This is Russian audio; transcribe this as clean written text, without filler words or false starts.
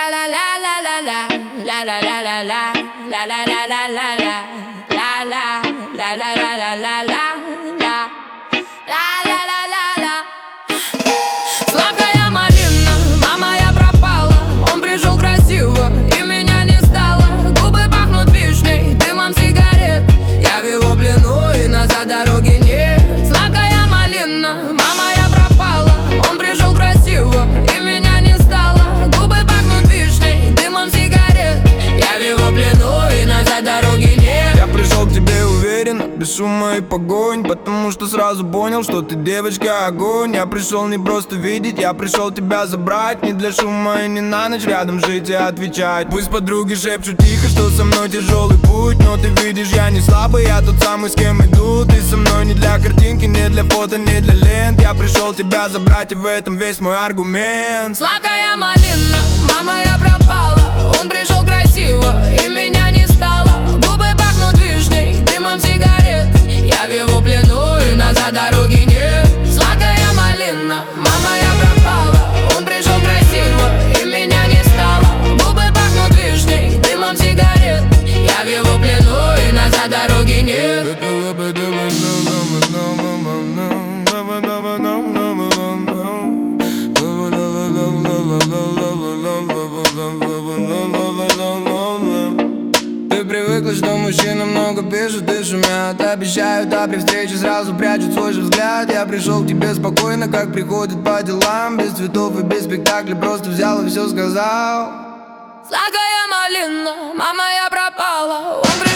Сладкая малина, мама, я пропала. Он пришел красиво, и меня не стало. Губы пахнут вишней, дымом сигарет. Я в его плену, и назад дороги нет. Сладкая малина, мама, я пропала. Он пришел красиво, и меня не стало. Губы пахнут вишней, дымом сигарет. Я в его плену, и назад дороги нет. Я пришел к тебе уверенно, без шума и погонь, потому что сразу понял, что ты девочка огонь. Я пришел не просто видеть, я пришел тебя забрать. Не для шума и не на ночь рядом жить и отвечать. Пусть подруги шепчут тихо, что со мной тяжелый путь, но ты видишь, я не слабый, я тот самый, с кем иду. Ты со мной не для картинки, не для фото, не для лент. Я пришел тебя забрать, и в этом весь мой аргумент. Сладкая малина, мама, я пропала. Он пришел красиво, и меня не стало. Губы пахнут вишней, дымом сигарет. Я в его плену, и назад дороги нет. Сладкая малина, мама, я пропала. Он пришел красиво, и меня не стало. Губы пахнут вишней, дымом сигарет. Я в его плену, и назад дороги нет. Ты привыкла, что мужчины много пишут и шумят. Обещают, а при встрече сразу прячут свой же взгляд. Я пришел к тебе спокойно, как приходит по делам. Без цветов и без спектакля, просто взял и все сказал. Сладкая малина, мама, я пропала. Он